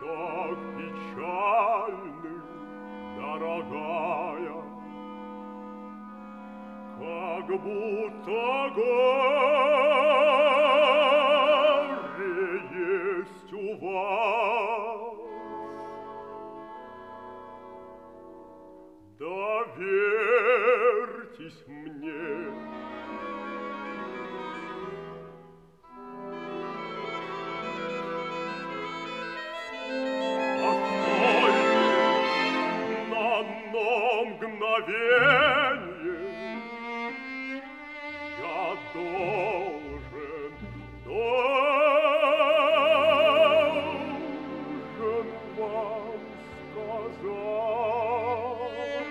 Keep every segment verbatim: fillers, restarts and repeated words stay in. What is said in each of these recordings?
так печальны, дорогая, как будто горе есть у вас. Доверьтесь мне. Мгновенье я должен, должен вам сказать.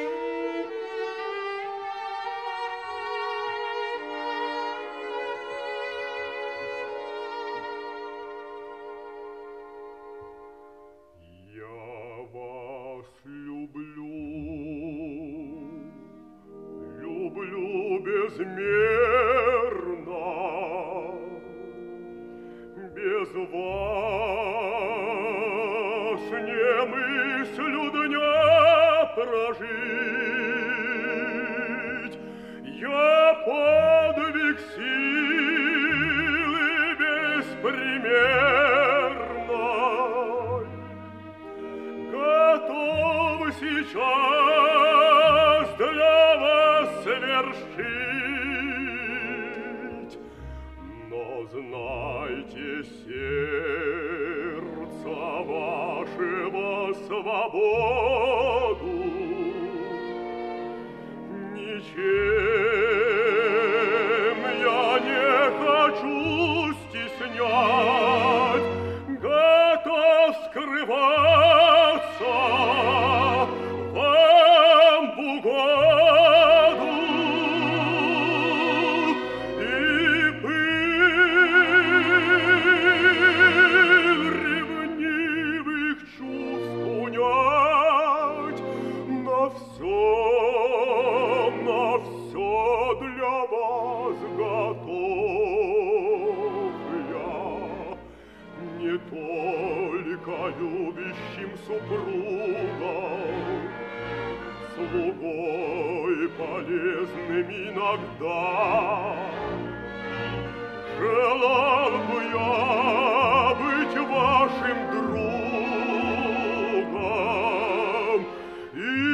Я вас люблю. Люблю безмерно, без вас не мыслю дня прожить. Я подвиг силы беспримерной готов сейчас для вас совершить, но знайте, сердца вашего свободу ничем я не хочу стеснять, готов скрываться вам в угоду. Любящим супругам, слугой полезным иногда, желал бы я быть вашим другом и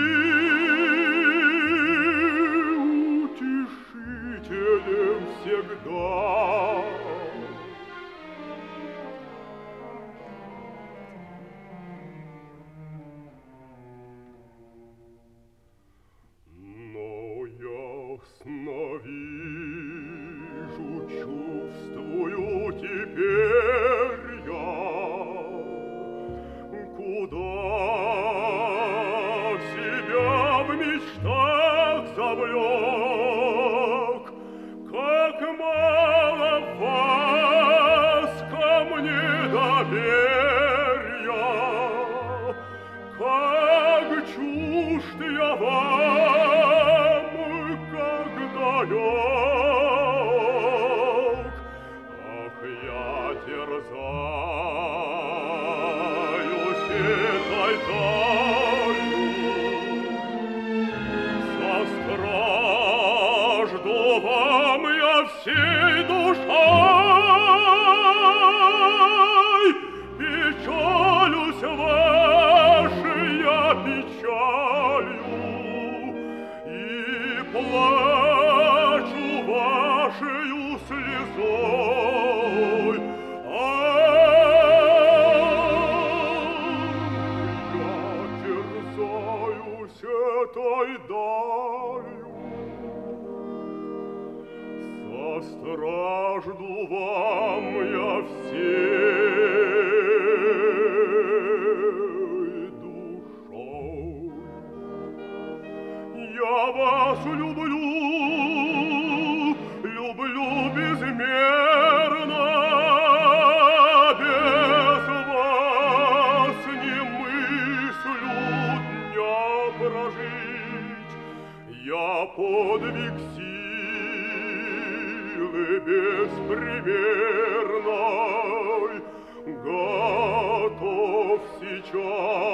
утешителем всегда. Вижу, чувствую теперь я, куда себя в мечтах завлек, как мало вас ко мне доверия, как чужд я вам, далек. Ах, я терзаюсь этой далью, состражду вам я всей душой, печалюсь вашей я печалью и плачу вашею слезой. Ах, я терзаюсь этой далью, состражду вам я всей душой. Я вас люблю, люблю безмерно, без вас не мыслю дня прожить. Я подвиг силы беспримерной готов сейчас